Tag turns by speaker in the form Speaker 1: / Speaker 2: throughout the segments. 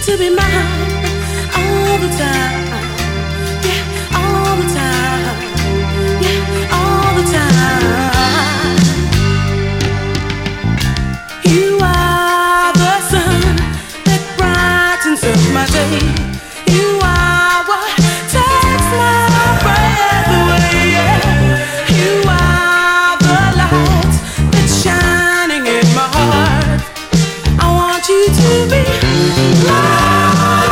Speaker 1: to be mine all the time. Yeah, all the time. Yeah, all the time. You are the sun that brightens up my day. You are what takes my breath away. Yeah. You are the light that's shining in my heart. I want you to be mine.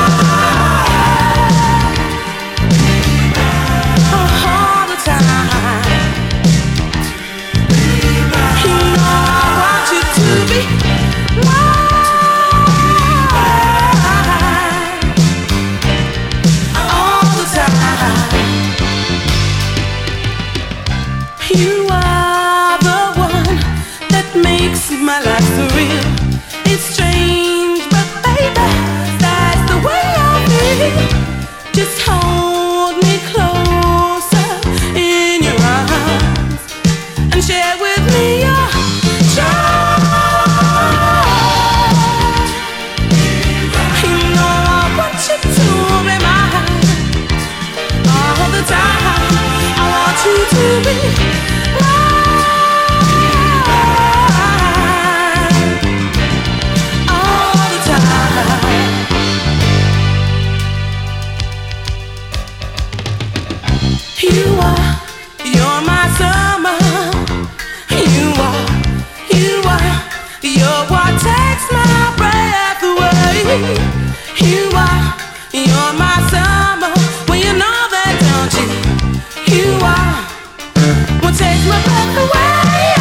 Speaker 1: All the time. You know I want you to be mine. All the time. You are the one that makes my life surreal. It's strange, but baby, that's the way I feel. Just hold me closer in your arms and share with me your joy. You know I want you to be mine all the time. I want you to be mine. You're my summer. You're what takes my breath away. You're my summer. Well, you know that, don't you? You are what takes my breath away.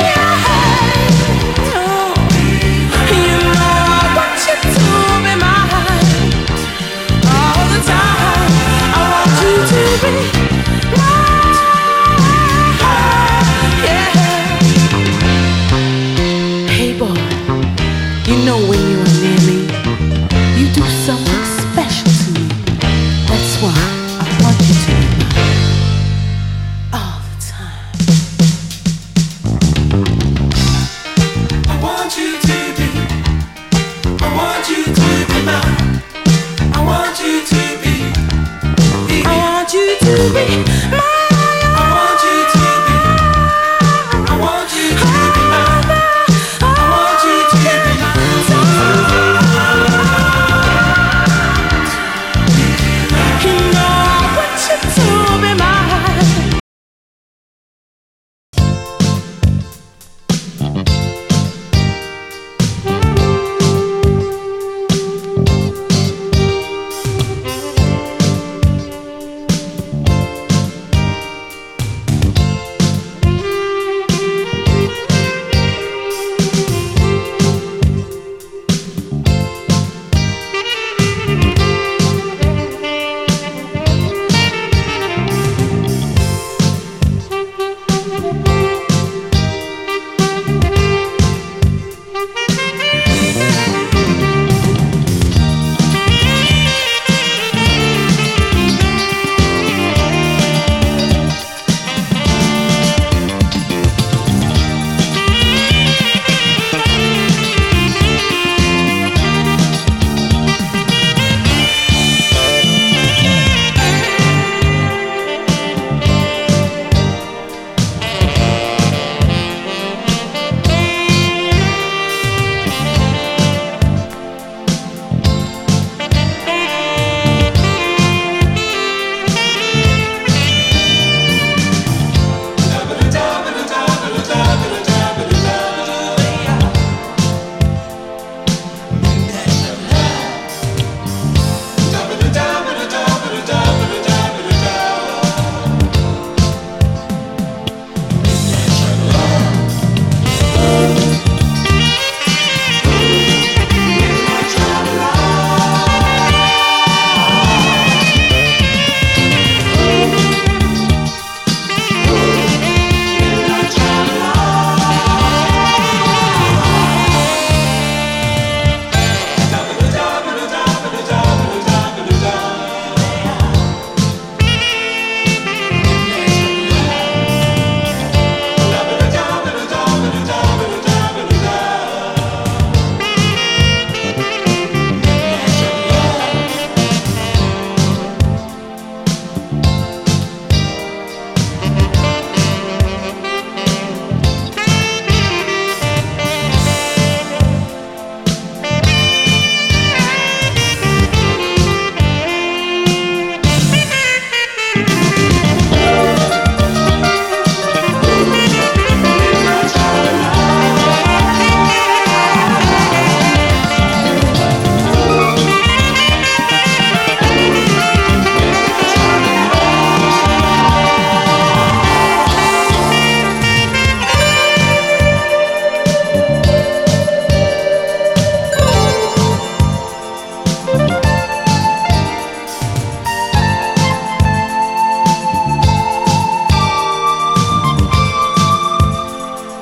Speaker 1: Oh, you know I want you to be mine all the time. I want you to be mine. You know when you're near me, you do something special to me. That's why I want you to be mine all the time. I want you to be mine. I want you to be. I want you to be.